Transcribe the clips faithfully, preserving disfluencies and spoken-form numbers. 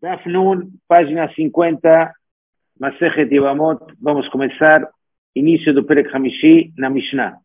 Daf Nun, página cinquenta, Masechet Yevamot. Vamos começar, início do Perek Hamishi na Mishnah.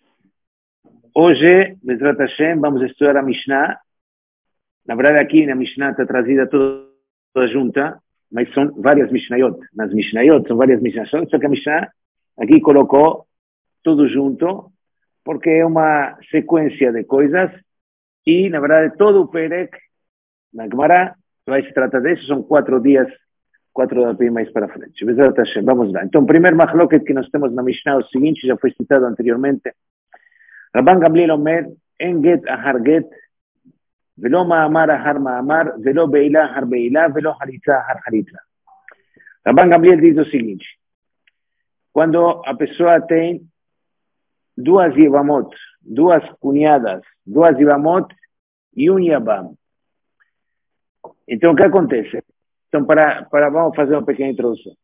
Hoje, Bezrat Hashem, vamos estudar a Mishnah. Na verdade, aqui na Mishnah está trazida toda, toda junta, mas são várias Mishnayot. Nas Mishnayot são várias Mishnayot, só que a Mishnah aqui colocou tudo junto, porque é uma sequência de coisas, e, na verdade, todo o Perek, na Gemara, vai se tratar disso, são quatro dias, quatro da P mais para frente. Vamos lá. Então, o primeiro machloket que nós temos na Mishnah é o seguinte, já foi citado anteriormente. Rabban Gamliel Omer, en get ahar get, velo ma'amar ahar ma'amar, velo beila ahar beila, velo halitza ahar halitza. Rabban Gamliel diz o seguinte, quando a pessoa tem duas yevamot, duas cunhadas, duas yevamot e um yavam. Então, o que acontece? Então, para, para, vamos fazer uma pequena introdução.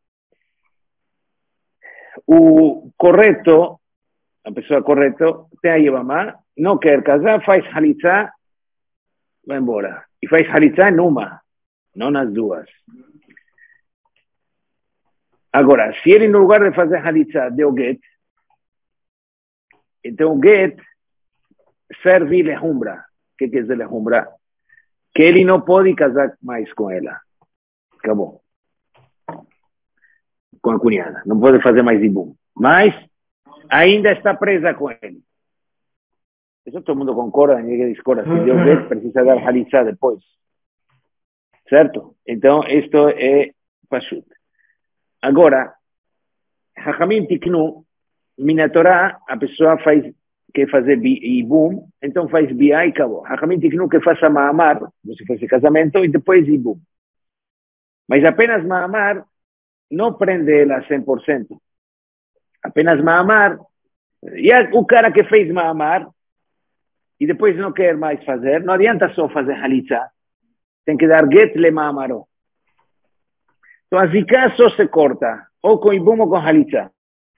O correto, a pessoa correta, tem a Yevamá, não quer casar, faz halitzá, vai embora. E faz halitzá numa, não nas duas. Agora, se ele, no lugar de fazer halitzá, deu get, então o get serve lehumbra. O que quer dizer lehumbra? Que ele não pode casar mais com ela. Acabou. Com a cunhada. Não pode fazer mais ibum. Mas ainda está presa com ele. Isso todo mundo concorda, ninguém discorda. Se deu get, precisa dar halitzá depois. Certo? Então, isto é pashut. Agora, Hachamim tiknu, mina Torá, a pessoa faz que fazer ibum, então faz biá e acabou. Hachamim tiknu que faça ma'amar, você faz casamento, e depois ibum. Mas apenas ma'amar não prende ela cem por cento. Apenas ma'amar. E o cara que fez ma'amar e depois não quer mais fazer, não adianta só fazer halitzá. Tem que dar get le ma'amaro. Então a zika só se corta, ou com ibum ou com halitzá.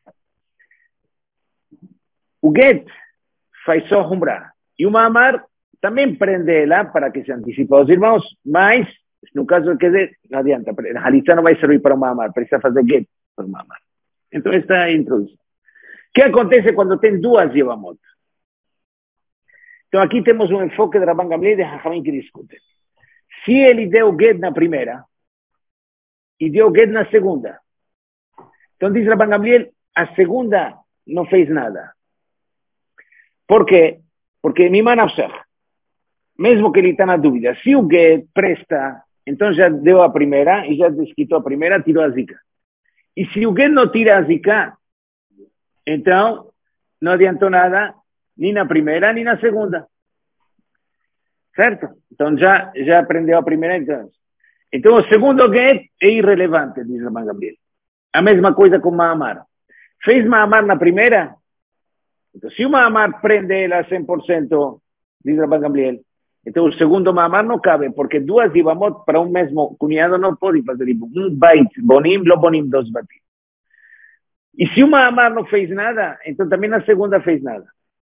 O get faz só humra. E o ma'amar também prende ela para que se antecipe aos irmãos, mas no caso, quer dizer, não adianta. A halitzá não vai servir para o ma'amar, precisa fazer get para o ma'amar. Então, esta é a introdução. O que acontece quando tem duas yevamot? Então, aqui temos um enfoque de Rabban Gamliel e de Hachamim que discutem. Se ele deu get na primeira e deu get na segunda, então diz Rabban Gamliel, a segunda não fez nada. Por quê? Porque mima nafshach, mesmo que ele está na dúvida, se o get presta, então já deu a primeira e já desquitou a primeira, tirou a zika. E se o get não tira a zika, então não adiantou nada, nem na primeira, nem na segunda. Certo? Então já, já aprendeu a primeira, então. Então o segundo get é irrelevante, diz Rabban Gamliel. A mesma coisa com ma'amar. Fez ma'amar na primeira? Então, se o ma'amar prende ela cem por cento, diz Rabban Gamliel, então o segundo ma'amar não cabe, porque duas yevamot para um mesmo cunhado não pode fazer ibum. Um bait, bonim, lo bonim, dos batim. E se o ma'amar não fez nada, então também na segunda fez nada.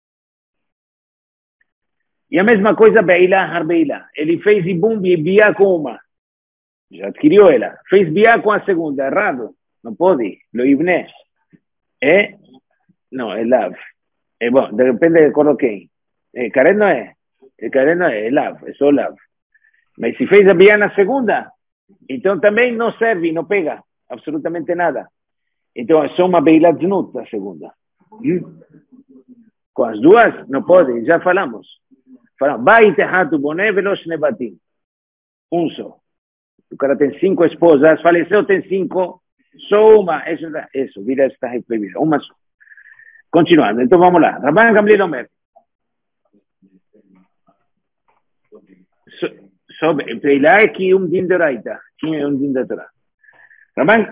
E a mesma coisa, beila, harbeila. Ele fez ibum e biá com uma. Já adquiriu ela. Fez biá com a segunda, errado. Não pode. Lo ibne. É? Não, é lav. É bom, depende de acordo quem. É, Karen não é. É Karen não é, é lav, é só lav. Mas se fez a biá na segunda, então também não serve, não pega absolutamente nada. Então é só uma beila znut a segunda. Hum? Com as duas, não pode, já falamos. Falamos, vai tehatu boné veloz nebatim. Um só. O cara tem cinco esposas, faleceu, tem cinco, só uma. Isso, isso vira esta proibida, uma só. Continuando, então vamos lá. Rabban Gamliel Omer. Sobre, Beilá é que um din de Oraita. Quem é um din da Torá? Rabban?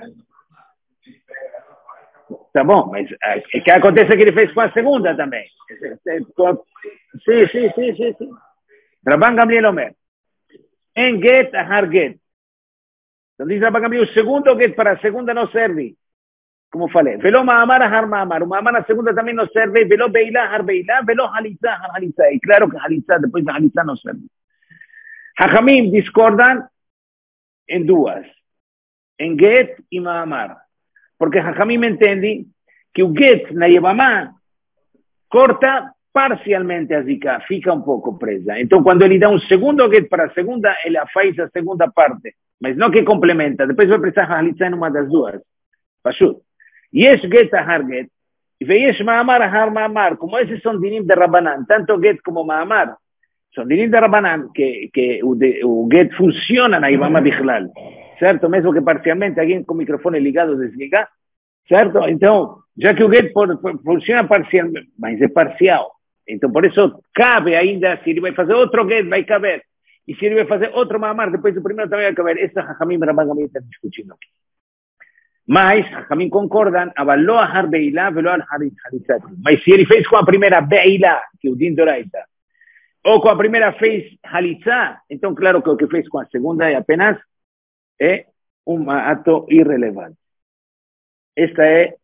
Tá bom, mas o que acontece é que ele fez com a segunda também. Sim, sim, sim, sim, sim. Rabban Gamliel Omer. En get ahar get. Então diz Rabban Gamliel, o segundo get para a segunda não serve. Como falei, velo ma'amar ahar ma'amar. O ma'amar na segunda também não serve. Velo beilá ahar beilá, velo halitzá ahar halitzá. E claro que halitzá, depois da halitzá não serve. Hachamim discordam em duas, em get e ma'amar. Porque Jajamim me entende que o get na Yevamá corta parcialmente a zika, fica um pouco presa. Então, quando ele dá um segundo get para a segunda, ele faz a segunda parte, mas não que complementa. Depois vai precisar halitzar em uma das duas. Pashut. Yesh get ahar get, e veyesh ma'amar ahar ma'amar. Como esses são dinim de Rabanan, tanto get como ma'amar, são dinim de Rabanan, que, que o, de, o get funciona na Yevamá bichlal. Certo? Mesmo que parcialmente alguém com o microfone ligado desliga. Certo? Então, já que o get por, por, funciona parcialmente, mas é parcial. Então, por isso, cabe ainda, se ele vai fazer outro get, vai caber. E se ele vai fazer outro ma'amar, depois do primeiro também vai caber. Essa Jajamim e Rabban Gamliel estão discutindo aqui. Mas, Jajamim concordam, avalou a har beilá, veló al halitzat. Mas se ele fez com a primeira beilá, que o din doraita, ou com a primeira fez halitzá, então, claro que o que fez com a segunda é apenas é um ato irrelevante. Esta é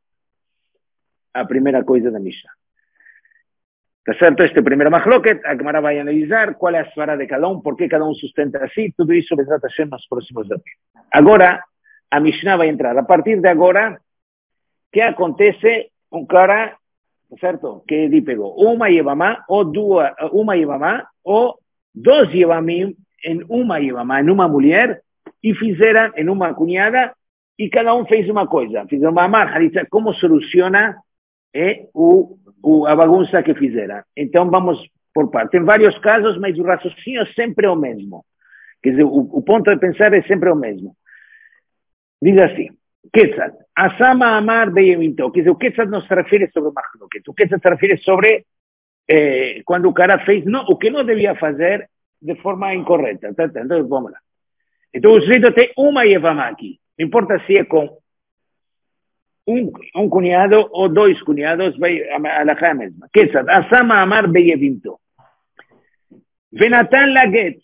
a primeira coisa da Mishnah. Está certo? Este primeiro machloket, a Gemara vai analisar qual é a svara de cada um, por que cada um sustenta assim, tudo isso vai tratar nos próximos dias. Agora, a Mishnah vai entrar. A partir de agora, o que acontece? Um cara, certo? Que ele pegou uma Yevamá, ou duas, uma Yevamá, ou dois Yevamim em uma Yevamá, em uma mulher, e fizeram em uma cunhada, e cada um fez uma coisa. Fizeram uma marca, como soluciona é, o, o, a bagunça que fizeram. Então, vamos por parte. Tem vários casos, mas o raciocínio sempre é o mesmo. Quer dizer, o, o ponto de pensar é sempre o mesmo. Diz assim, Ketzat, Asama Amar Beyeminto. Quer dizer, o Ketzat não se refere sobre o Machloket. O Ketzat se refere sobre eh, quando o cara fez não, o que não devia fazer de forma incorreta. Tá, tá, então, vamos lá. Então, o sujeito tem uma Yevamá aqui. Não importa se é com um, um cunhado ou dois cunhados, vai a alahá é a mesma. Ketzat, Asama Amar Beyeminto. Venatan Laget.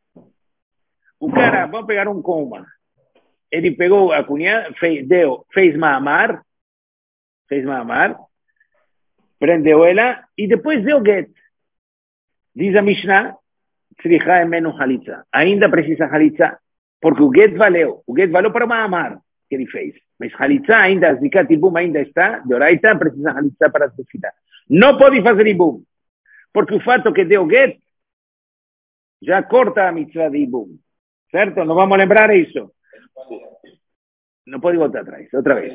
O cara, vamos pegar um com uma. Ele pegou a cunhada, fez, deu, fez ma'amar, fez ma'amar, prendeu ela e depois deu get. Diz a Mishnah, tzricha emenu halitza. Ainda precisa halitza, porque o get valeu. O get valeu para ma'amar que ele fez. Mas halitza ainda, zikat ibum ainda está, de oraita, precisa halitza para a tefilá. Não pode fazer ibum, porque o fato que deu get já corta a mitzvah de ibum. Certo? Não vamos lembrar isso. Não pode voltar atrás, outra vez.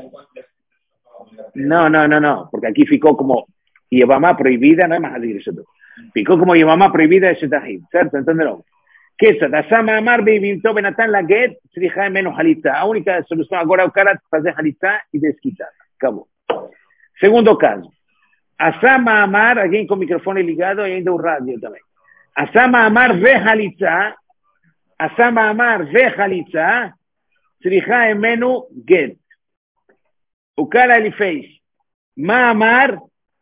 Não, não, não, não, porque aqui ficou como Yevamá proibida, não é mais isso. Ficou como Yevamá proibida de Shetahim, certo? Então, de novo. Ketzat, Asama Amar Beivimto Benatan Laget, Tzricha menos halitza. A única solução agora é o cara fazer halitza e desquitar. Acabou. Segundo caso. Asama Amar, alguém com o microfone ligado e ainda o rádio também. Asama Amar ve halitza, Asama Amar ve halitza, Tzricha emenu get. O cara ele fez ma'amar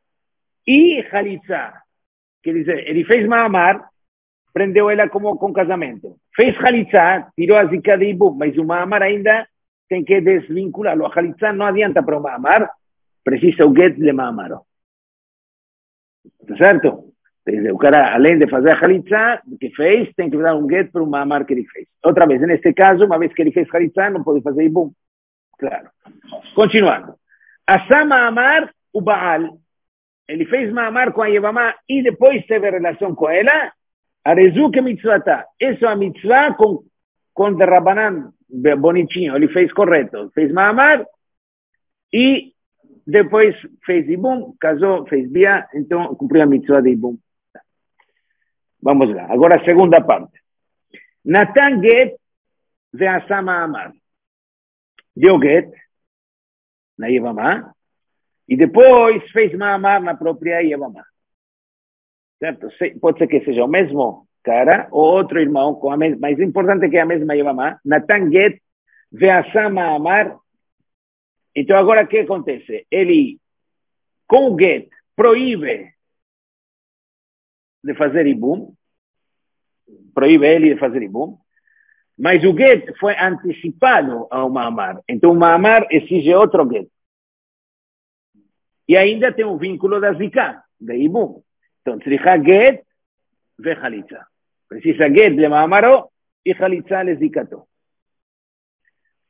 e halitza. Quer dizer, ele fez ma'amar, prendeu ela como com casamento. Fez halitza, tirou a zika de ibum, mas o ma'amar ainda tem que desvinculá-lo. A halitza não adianta para o ma'amar, precisa o get de ma'amar. Tá certo? Quer dizer, o cara, além de fazer a halitza que fez, tem que dar um get para o ma'amar que ele fez. Outra vez, neste caso, uma vez que ele fez halitza, não pode fazer ibum. Claro. Continuando. Asama Amar, o Baal, ele fez ma'amar com a Yevamá e depois teve relação com ela, a rezuke mitzvata. Isso é a mitzvah com, com de Rabanan, bonitinho, ele fez correto. Fez ma'amar e depois fez ibum, casou, fez bia, então cumpriu a mitzvah de ibum. Vamos lá. Agora a segunda parte. Natan get ve Asama Amar. Deu get na Yevamá e depois fez ma'amar na própria Yevamá. Certo? Pode ser que seja o mesmo cara ou outro irmão, com a mesma, mas o importante é que é a mesma Yevamá. Natan get ve'asa ma'amar. Então agora o que acontece? Ele, com o get, proíbe de fazer ibum, proíbe ele de fazer ibum, mas o get foi antecipado ao ma'amar. Então o ma'amar exige outro get. E ainda tem um vínculo da zika, de ibum. Então, tzricha get ve halitza. Precisa get le ma'amaro e halitza le zikato.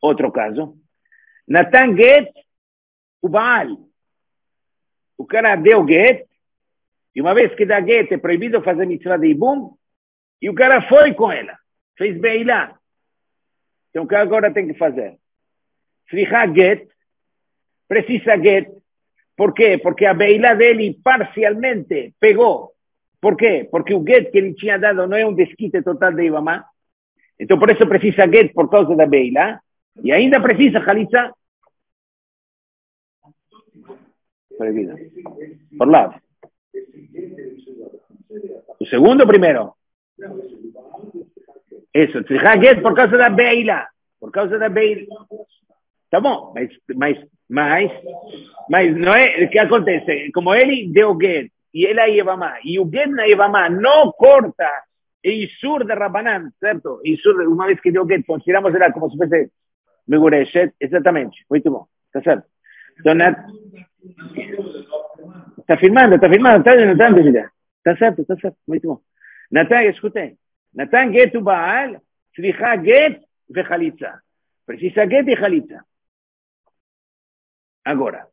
Outro caso. Natan get o Baal. O cara deu get, e uma vez que dá get, é proibido fazer mitzvah de ibum, e o cara foi com ela. Fez beilá. Então o que agora tem que fazer? Sriha get, precisa get. Por quê? Porque a beilá dele parcialmente pegou. Por quê? Porque o get que ele tinha dado não é um desquite total de Ibamá. Então por isso precisa get por causa da beilá. E ainda precisa Halitza. Proibido. Por lado. O segundo primeiro. Isso. Sriha get por causa da beilá. Por causa da beilá. Tá bom, mas, mas, mas, mas não é, o que acontece? Como ele deu get, e ele a Yevamá, e o get na Yevamá não corta o Isur de Rabanan, certo? Isur, uma vez que deu get, consideramos ela como se fosse Megureshet, exatamente, muito bom, tá certo? Então, está firmando, está firmando, está anotando, filha. Está certo, está certo, muito bom. Natan, escutei. Natan get o Baal, Sriha get ve Halitza. Precisa get e Halitza. Agora,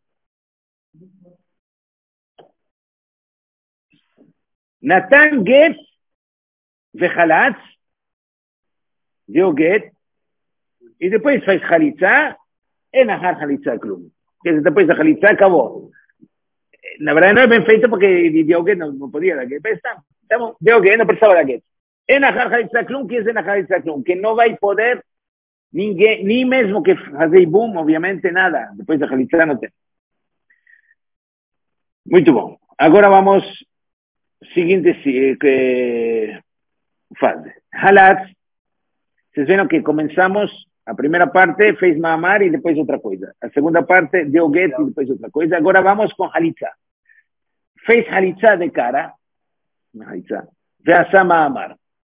Natan get vechalatz, deu get, e depois faz Halitza, e nahar Halitza klum. Quer dizer, depois da Halitza acabou. Na verdade não é bem feito porque deu get, não, não podia dar get, mas está, tá bom, deu get, não precisava dar get. E nahar Halitza klum, que é nahar Halitza klum, que não vai poder ninguém, nem mesmo que fazer boom, obviamente nada, depois da Halitza não tem. Muito bom. Agora vamos seguinte que fase. Halatz. Vocês viram que começamos a primeira parte fez Maamar e depois outra coisa. A segunda parte deu get e depois outra coisa. Agora vamos com Halitza. Fez Halitza de cara. Halitza. Veasa Maamar.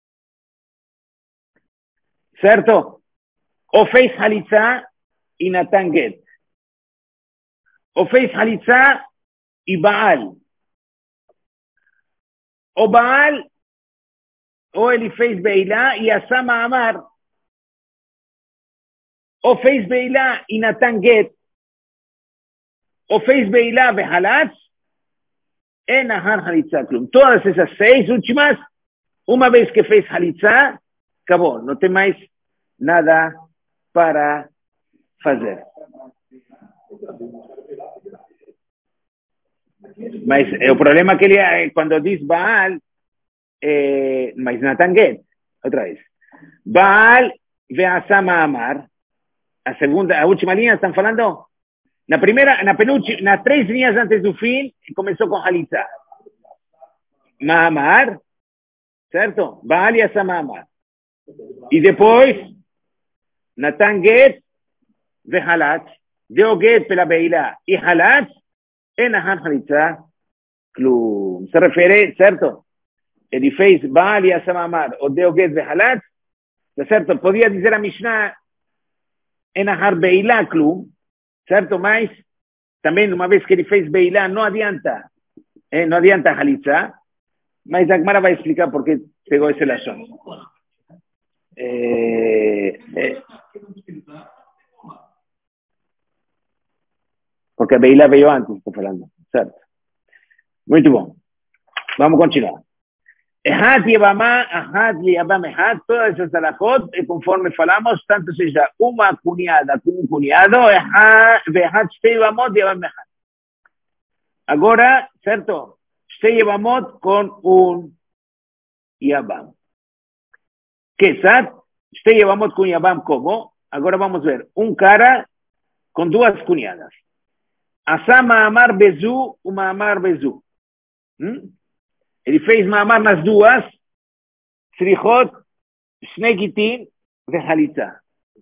Certo? Ou fez Halitza e Natan get. Ou fez Halitza e Baal. O Baal, ou ele fez Beilá e Asama Amar. Ou fez Beilá e Natan get. Ou fez Beilá e Halatz. E Nahar Halitza Klum. Todas essas seis últimas, uma vez que fez Halitza, acabou. Não tem mais nada para fazer. Mas é, o problema é que ele, quando diz Baal, é, mas Natan get, outra vez. Baal ve'asa ma'amar, a segunda, a última linha, estão falando? Na primeira, na penúltima, nas três linhas antes do fim, começou com Halitza. Ma'amar, certo? Baal e asa ma'amar. E depois, Natan get ve'halatz, deu get pela beilá e halatz, e nahar Halitza klum. Se refere, certo? Ele fez Baal e Asamamar, ou deu get vehalatz, certo? Podia dizer a Mishnah, e nahar beilá klum, certo? Mas, também uma vez que ele fez beilá, não adianta, eh? não adianta Halitza, mas a Gemara vai explicar por que pegou esse laço. Eh, eh, porque a beilá veio antes, estou falando, certo? Muito bom. Vamos continuar. Ehad Yevamá, Ahad Yevamá, Ehad, todas essas alahot, conforme falamos, tanto seja uma cunhada como um cunhado, Ehad Shtei Yevamot, Yevamá, Ehad. Agora, certo? Shtei Yevamot com um Yavam. Que sabe? Shtei Yevamot com Yavam como? Agora vamos ver. Um cara com duas cunhadas. Asa Ma'amar Bezu, o Ma'amar Bezu. Hum? Ele fez Ma'amar nas duas. Srichot, Shnei Gitin, ve Halitza.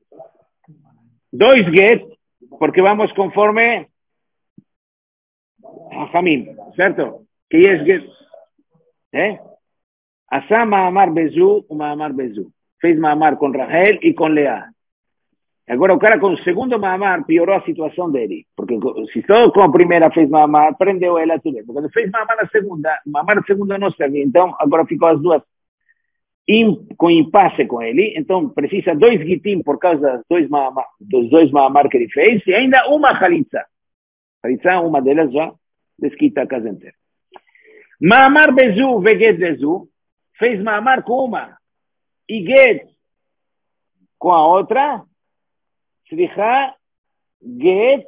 Dois get, porque vamos conforme Hachamim, certo? Que é get. Eh? Asa Ma'amar Bezu, o Ma'amar Bezu. Fez Ma'amar com Rahel e com Leá. Agora o cara com o segundo Ma'amar piorou a situação dele. Porque se só com a primeira fez Ma'amar, prendeu ela tudo. Porque quando fez Ma'amar na segunda, Ma'amar na segunda não serve. Então agora ficou as duas. im, com impasse com ele, então precisa dois gitim por causa dos dois maamar, dos dois maamar que ele fez, e ainda uma halitza. Halitza, uma delas já desquita a casa inteira. Maamar bezu veget bezu, fez maamar com uma, e get com a outra, sriha get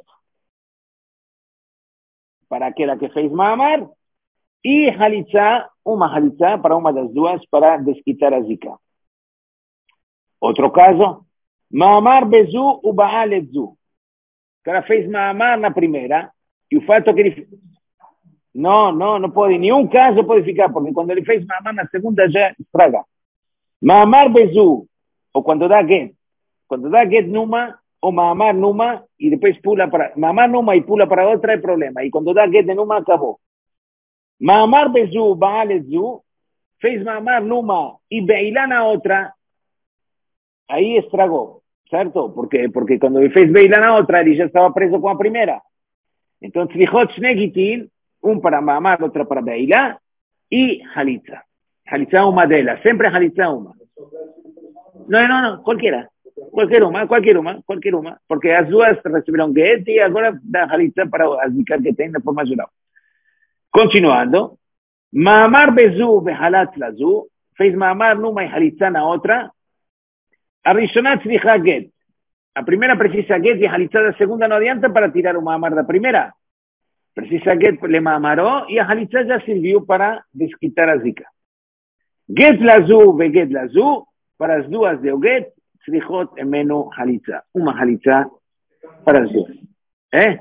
para aquela que fez maamar, e halitza, uma halitza para uma das duas para desquitar a zika. Outro caso, maamar bezu u baal etzu. O cara fez maamar na primeira, e o fato que ele... Não, não, não pode, em nenhum caso pode ficar, porque quando ele fez maamar na segunda já estraga. Maamar bezu, ou quando dá get, quando dá get numa, ou maamar numa, e depois pula para... Maamar numa e pula para outra é problema, e quando dá get numa, acabou. Maamar bezu, baal etzu, fez maamar numa e beilá na outra, aí estragou, certo? Porque, porque quando ele fez beilá na outra, ele já estava preso com a primeira. Então, tzlichot shnegitin, um para maamar, outra para beilá, e halitza. Halitza uma delas, sempre halitza uma. Não, não, não, qualquer. Qualquer uma, qualquer uma, qualquer uma. Porque as duas receberam get e agora dá halitza para as dicas que tem de forma geral. Continuando, maamar bezu behalat lazu, fez maamar numa e halitza na outra, a rishonat tzlicha get. A primeira precisa get e halitza da segunda não adianta para tirar o maamar da primeira. Precisa get le maamaró e a halitza já serviu para desquitar a zika. Get lazu ve get lazu, para as duas deu get, tzlichot emeno halitza. Uma halitza para as duas. É?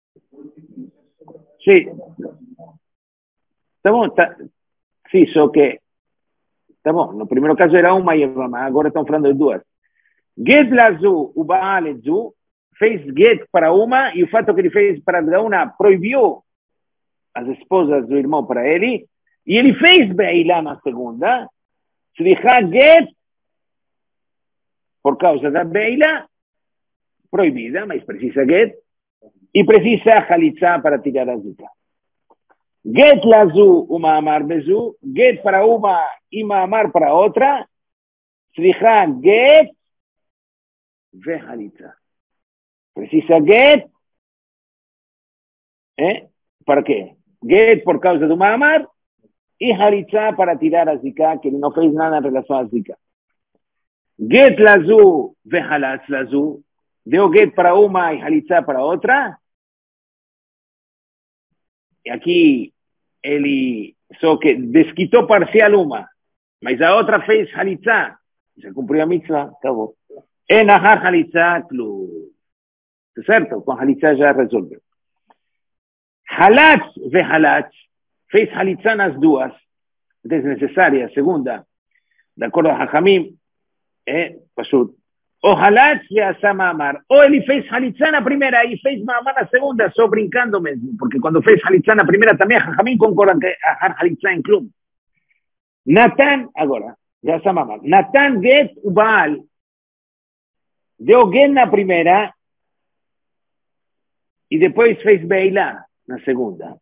Sim. Tá bom, tá. Sim, só que... Tá bom, no primeiro caso era uma e agora estão falando de duas. Get lazu, o baal etzu, fez get para uma, e o fato que ele fez para uma proibiu as esposas do irmão para ele, e ele fez beilá na segunda, tzlicha get, por causa da beilá, proibida, mas precisa get, e precisa halitza para tirar a zika. Get lazu, uma amar bezu, get para uma e maamar para outra, tzlicha get, ve halitza. Precisa get, ¿eh? ¿Para qué? Get por causa do maamar e halitza para tirar a zika, que ele não fez nada em relação a zika. Get lazu ve halatz lazu, deu get para uma e halitza para outra. E aqui ele só que desquitou parcial uma, mas a outra fez halitza, já cumpriu a mitzvah, acabou. É nahar halitza klu. Certo? Com halitza já resolveu. Halatz ve halatz, fez halitza nas duas, desnecessária, segunda, de acordo a Hachamim, é, pashut. O halatz ve asa maamar, ou ele fez halitza na primeira e fez maamar na segunda, só brincando mesmo, porque quando fez halitza na primeira também Hachamim concordam que a halitza em clube. Natan, agora, ve asa maamar, Natan get o Baal, deu get na primeira, e depois fez beilá na segunda.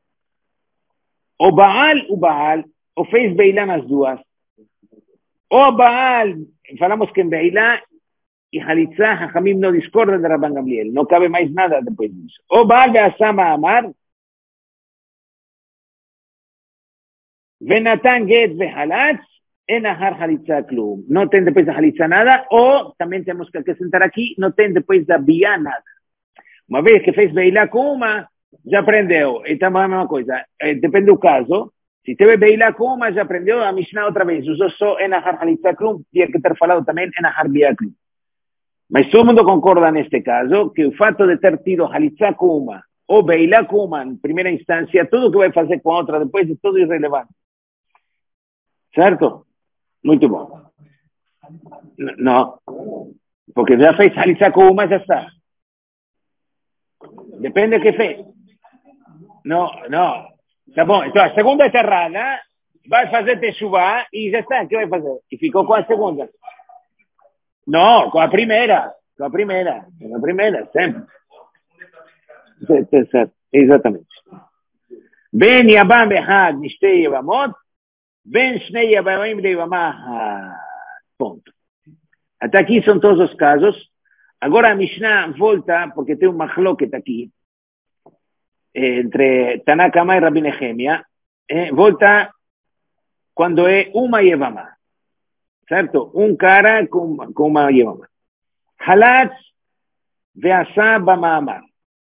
O Baal, o Baal, ou fez beilá nas duas. O Baal, falamos que em beilá e halitza, Hachamim não discordam de Rabban Gamliel. Não cabe mais nada depois disso. O Baal ve'asa ma'amar, ve'natan get ve'halatz, enahar halitza klum. Não tem depois da halitza nada, ou, também temos que acrescentar aqui, não tem depois da biá nada. Uma vez que fez beilá com uma, já aprendeu. Então é a mesma coisa. Depende do caso. Se teve beilá com uma, já aprendeu. A Mishnah outra vez usou só enahar halitza klum. Tinha que ter falado também enahar biá klum. Mas todo mundo concorda neste caso que o fato de ter tido halitza com uma ou beilá com uma em primeira instância, tudo que vai fazer com a outra depois é tudo irrelevante. Certo? Muito bom. Não. Porque já fez halitza com uma, já está. Depende de que fez. Não, não. Tá bom. Então a segunda é errada, vai fazer techuvá e já está. O que vai fazer? E ficou com a segunda. Não, com a primeira. Com a primeira. Com a primeira, sempre. Exatamente. Ben Yabam Behad Nishtei Yabamot, Ben Shnei Yabamim de Ibamah. Ponto. Até aqui são todos os casos. Agora a Mishnah volta, porque tem um machloket aqui, entre Tanakama e Rabbi Nehemia, eh, volta quando é uma Yevamah. Certo? Um cara com, com uma Yevamah. Halatz ve'asa b'ma'amar.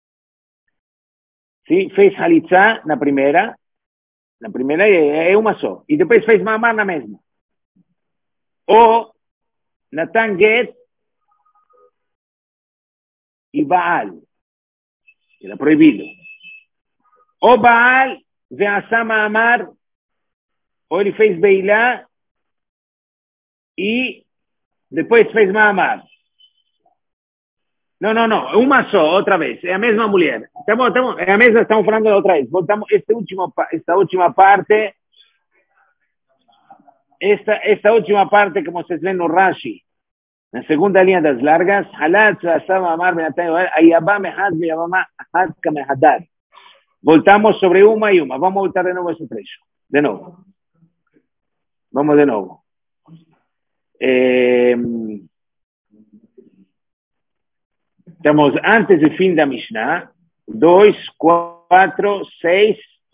Sim? Fez halitzá na primeira, na primeira é, é uma só, e depois fez ma'amar na mesma. Ou Natan Get e Baal. Era proibido. Ou Baal ve'asa ma'amar, ou ele fez Beilá e depois fez ma'amar. Não, não, não. Uma só, outra vez. É a mesma mulher. Estamos, estamos, é a mesma, estamos falando da outra vez. Voltamos, este último, esta última parte, esta, esta última parte, como vocês ven no Rashi, na segunda linha das largas, Halat, Asama, Amar, Benatay, Ayabá, Mehad, Meyabama, Ahad, Kamehadad. Voltamos sobre uma e uma. Vamos voltar de novo esse trecho. De novo. Vamos de novo. Eh, Estamos antes do fim da Mishnah. Dois, quatro, seis,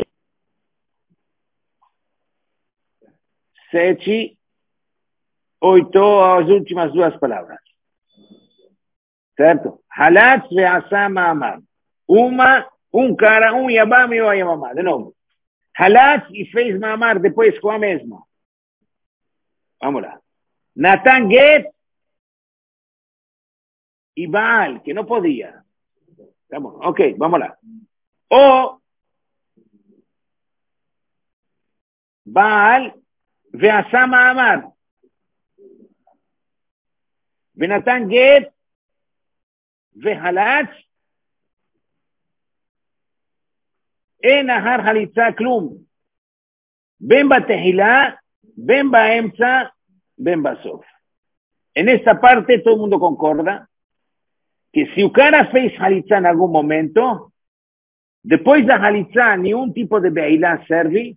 sete, oito, as últimas duas palavras. Certo? Halat ve'asa ma'amar. Uma, um cara, um yabam e um yabamá. De novo. Halat e fez ma'amar depois com a mesma. Vamos lá. Natan Get e Baal, que não podia. Tá bom, ok, vamos lá. Ou Baal ve'asa ma'amar. Venatan Get ve'halatz en ahar halitza klum. Ben batehilá, ben baemza, ben basof. En esta parte todo el mundo concorda que se o cara fez halitzá em algum momento, depois da halitzá, nenhum tipo de beilá serve.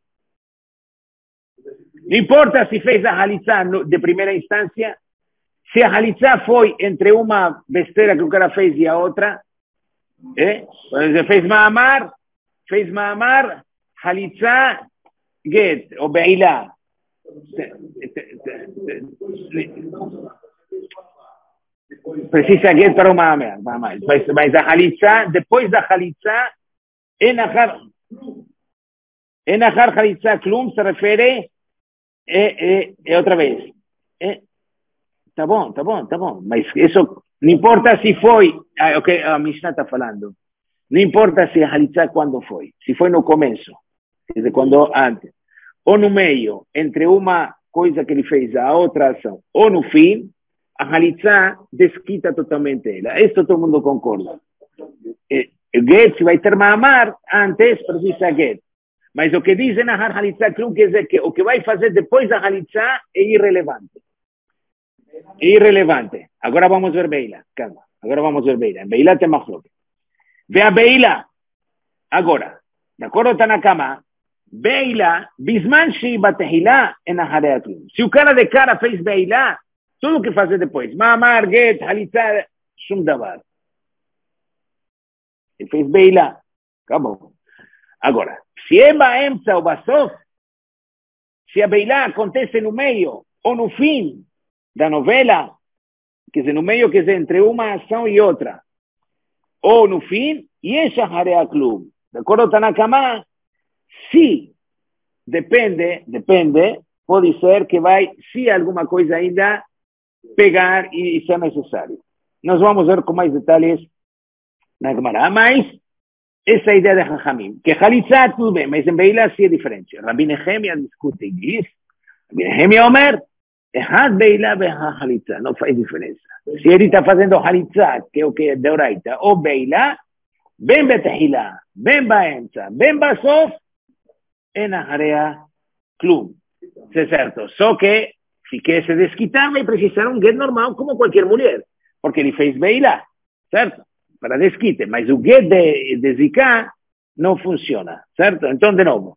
Não importa se fez a halitzá de primeira instância, se a halitzá foi entre uma besteira que o cara fez e a outra, eh? Quando fez ma'amar, fez ma'amar, halitzá, get, ou beilá. Precisa get para o ma'amar, mas, mas a halitzá, depois da halitzá, enachar, enachar halitzá klum se refere, é, é, é outra vez. É, tá bom, tá bom, tá bom, mas isso não importa se foi, ah, ok, a Mishnah está falando, não importa se a halitzá quando foi, se foi no começo, desde quando antes, ou no meio, entre uma coisa que ele fez a outra ação, ou no fim, a halitzá desquita totalmente ela. Isso todo mundo concorda. O get, se vai ter ma'amar, antes precisa get. Mas o que dizem na halitzá, quer dizer que o que vai fazer depois da halitzá é irrelevante. É irrelevante. Agora vamos ver Beila. Calma. Agora vamos ver Beila. Em Beila tem machloket. Ve a Beila. Agora, de acordo com Tanakama, Beila, bisman shi batehilá en aharei klum. Se o cara de cara fez Beila, tudo o que fazer depois, ma'amar, get, halitzá, shum davar. Ele fez Beila. Acabou. Agora, se é ba'emza ou basof, se a Beila acontece no meio ou no fim da novela, quer dizer, no meio, quer dizer, entre uma ação e outra, ou no fim, e é aharei klum. De acordo com Tanakama, se depende, depende, pode ser que vai, se alguma coisa ainda pegar e, e ser necessário. Nós vamos ver com mais detalhes na Gemara. Mas essa é a ideia de Chachamim, que halitzá tudo bem, mas em Beilá sim é diferente. Rabbi Nehemia discute e diz, Rabbi Nehemia Omer, Ehad Beilá beha halitzá, não faz diferença. Se ele está fazendo halitzá, que é o que é deoraita, ou Beilá, ben betehilá, ben baemza, ben basof, en aharei klum. Isso é certo. Só que, se quer se desquitar, vai precisar um get normal, como qualquer mulher. Porque ele fez Beilá, certo? Para desquite. Mas o get de, de Zika não funciona, certo? Então, de novo.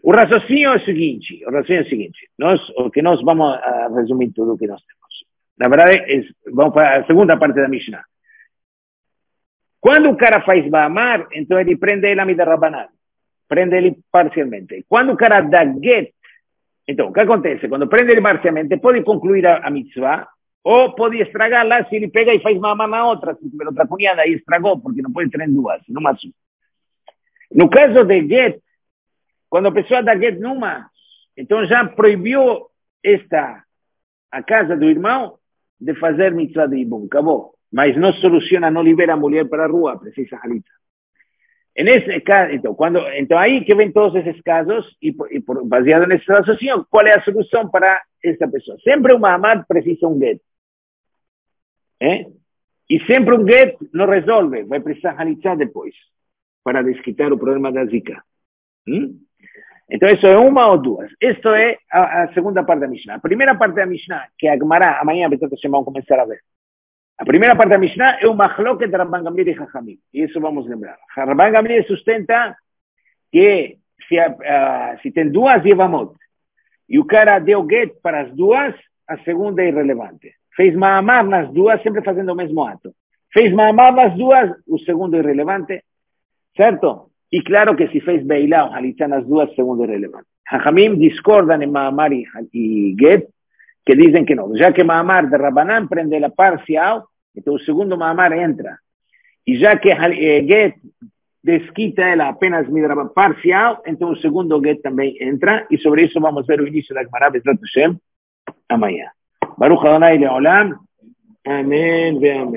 O raciocínio é o seguinte, o raciocínio é o seguinte, nós, o que nós vamos a resumir tudo o que nós temos. Na verdade, é, vamos para a segunda parte da Mishnah. Quando o cara faz Ba'amar, então ele prende ele a Mida Rabanan. Prende ele parcialmente. Quando o cara dá get, então, o que acontece? Quando prende ele parcialmente, pode concluir a, a mitzvah, ou pode estragá-la se ele pega e faz Ba'amar na outra, se tiver outra cunhada, aí estragou, porque não pode ter em duas, numa só. No caso de get, quando a pessoa dá get numa, então já proibiu esta, a casa do irmão, de fazer mitzvah de Ibum, acabou. Mas não soluciona, não libera a mulher para a rua, precisa halitza. Nesse caso, então, quando, então aí que vem todos esses casos, e, e por, baseado nesse raciocínio, qual é a solução para essa pessoa? Sempre uma amad precisa um get. É? E sempre um get não resolve, vai precisar halitzar depois, para desquitar o problema da zika. Hum? Então, isso é uma ou duas. Isso é a, a segunda parte da Mishnah. A primeira parte da Mishnah, que a Gemara, amanhã, portanto, vamos começar a ver. A primeira parte da Mishnah é o Machloket de Rabban Gamliel e Chachamim. Isso vamos lembrar. Rabban Gamliel sustenta que se, uh, se tem duas Yevamot e o cara deu get para as duas, a segunda é irrelevante. Fez Ma'amar nas duas, sempre fazendo o mesmo ato. Fez Ma'amar nas duas, o segundo é irrelevante. Certo? E claro que se fez Beilá ou Halitzá nas duas, o segundo é irrelevante. Chachamim discordam em Ma'amar e, e get, que dizem que não. Já que Ma'amar de Rabanan prende a parcial, então o segundo Ma'amar entra. E já que eh, Get desquita ela apenas Midraba parcial, então o segundo Get também entra. E sobre isso vamos ver o início da Gemara Bezrat Hashem amanhã. Baruch Adonai Le'olam. Amém ve amém.